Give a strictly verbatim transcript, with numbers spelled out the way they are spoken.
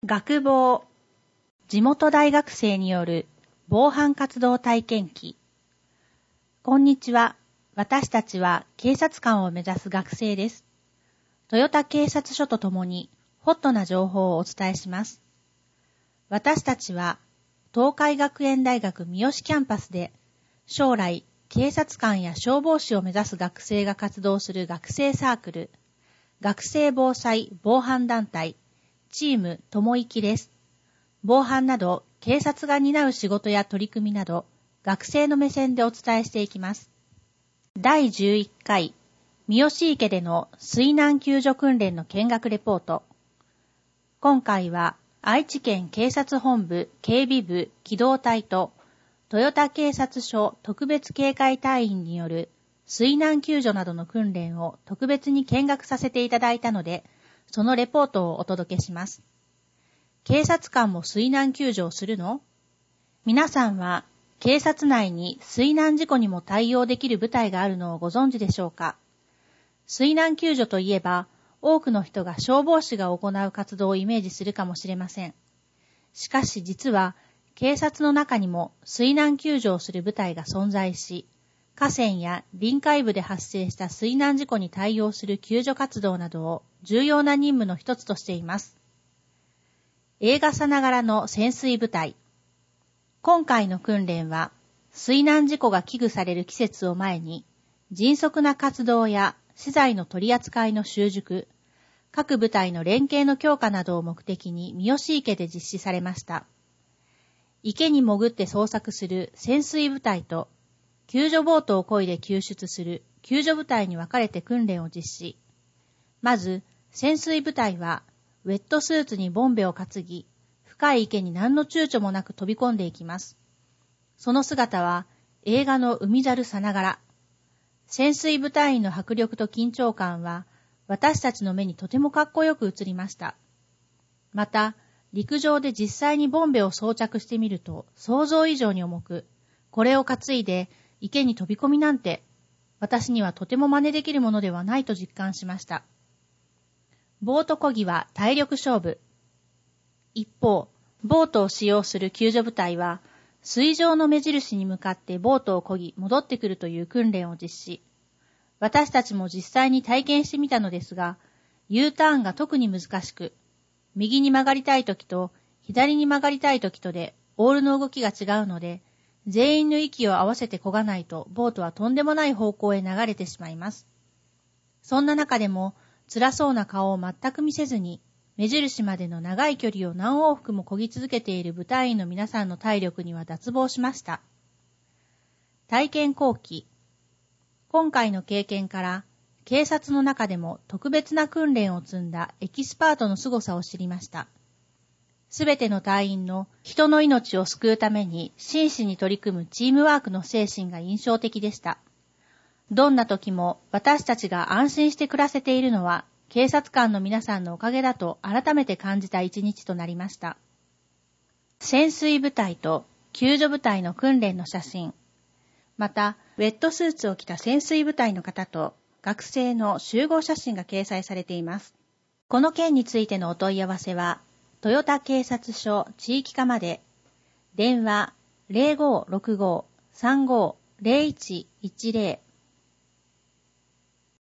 学防、地元大学生による防犯活動体験記。こんにちは。私たちは警察官を目指す学生です。豊田警察署とともにホットな情報をお伝えします。私たちは東海学園大学三好キャンパスで将来警察官や消防士を目指す学生が活動する学生サークル、学生防災防犯団体、チームともいきです。防犯など警察が担う仕事や取り組みなど学生の目線でお伝えしていきます。だいじゅういっかい三好池での水難救助訓練の見学レポート。今回は愛知県警察本部警備部機動隊と豊田警察署特別警戒隊員による水難救助などの訓練を特別に見学させていただいたので、そのレポートをお届けします。警察官も水難救助をするの？皆さんは警察内に水難事故にも対応できる部隊があるのをご存知でしょうか？水難救助といえば、多くの人が消防士が行う活動をイメージするかもしれません。しかし実は、警察の中にも水難救助をする部隊が存在し、河川や臨海部で発生した水難事故に対応する救助活動などを重要な任務の一つとしています。映画さながらの潜水部隊。今回の訓練は、水難事故が危惧される季節を前に、迅速な活動や資材の取り扱いの習熟、各部隊の連携の強化などを目的に三好池で実施されました。池に潜って捜索する潜水部隊と、救助ボートを漕いで救出する救助部隊に分かれて訓練を実施。まず、潜水部隊は、ウェットスーツにボンベを担ぎ、深い池に何の躊躇もなく飛び込んでいきます。その姿は、映画の海猿さながら。潜水部隊員の迫力と緊張感は、私たちの目にとてもかっこよく映りました。また、陸上で実際にボンベを装着してみると、想像以上に重く、これを担いで、池に飛び込みなんて、私にはとても真似できるものではないと実感しました。ボート漕ぎは体力勝負。一方、ボートを使用する救助部隊は、水上の目印に向かってボートを漕ぎ戻ってくるという訓練を実施。私たちも実際に体験してみたのですが、U ターンが特に難しく、右に曲がりたいときと左に曲がりたいときとでオールの動きが違うので、全員の息を合わせて漕がないとボートはとんでもない方向へ流れてしまいます。そんな中でも辛そうな顔を全く見せずに目印までの長い距離を何往復も漕ぎ続けている部隊員の皆さんの体力には脱帽しました。体験後期。今回の経験から警察の中でも特別な訓練を積んだエキスパートの凄さを知りました。すべての隊員の人の命を救うために真摯に取り組むチームワークの精神が印象的でした。どんな時も私たちが安心して暮らせているのは警察官の皆さんのおかげだと改めて感じた一日となりました。潜水部隊と救助部隊の訓練の写真、またウェットスーツを着た潜水部隊の方と学生の集合写真が掲載されています。この件についてのお問い合わせは、豊田警察署地域課まで、電話 ゼロごーろくごーさんごーゼロいちいちゼロ